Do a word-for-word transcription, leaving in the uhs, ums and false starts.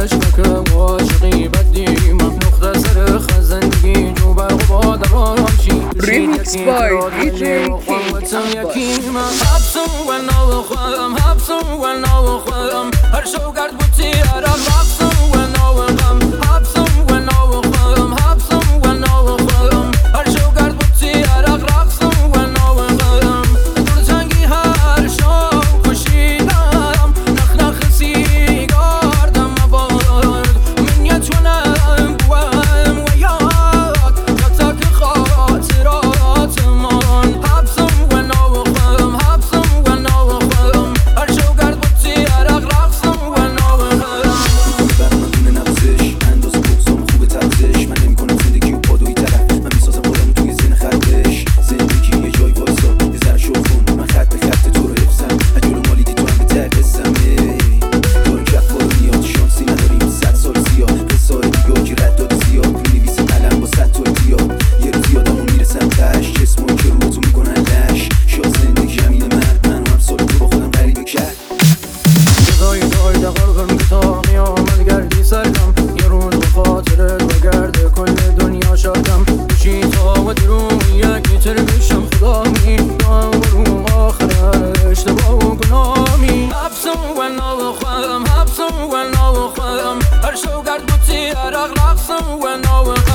عشقك وعاشقی بدی مخنوق سر خزندگی جو برق با درام شی Remix by دی جی یکی من حبسم و نو خودم حبسم و نو خودم هر شو گرد بودی عرب رقصم و نو غم حبسم و نو خودم حبسم و نو خودم هر شو گرد بودی عرب رقصم و نو غم دور جنگی هر شو کشیدم نخ نخ سیگار دم بارد من یتونم بوام و یاد یتک خاطرات من حبسم و نو خودم حبسم و نو خودم هر شو گرد بودی عرق رقصم و نو خودم بر من دونه نوازش اندازه بغزام خوبه تبزش من نمی کنم زندگی و پادوی طرف من میسازم خودم توی زن خربش زندگی یه جای وایسا یه ذره شوخون من خط به خط تو رو حفظم هجول مالیدی تو هم به تر حسم دارم کف بارو نیاد شانسی نداریم صد سال زیاد قصه های دیگه که رد داده زیاد می نویسم علم با صد تا اتیاد یه روز یادمون میرسم تش جسمون که رو تو میکنن لش شاد زندگی همینه مرد من هم سال تو با خودم غریبه کرد جدای دایده قرقم که تا قیامت گردی سرکم یه روز و خاطرت و گرده کل دنیا شاکم بشی تا و درون یکی تر بشم خدا می رو آخر اشتباه و گنامی حبسم و نو خودم حبسم و نو خودم هر شو گرد بودی عرق رقصم و نو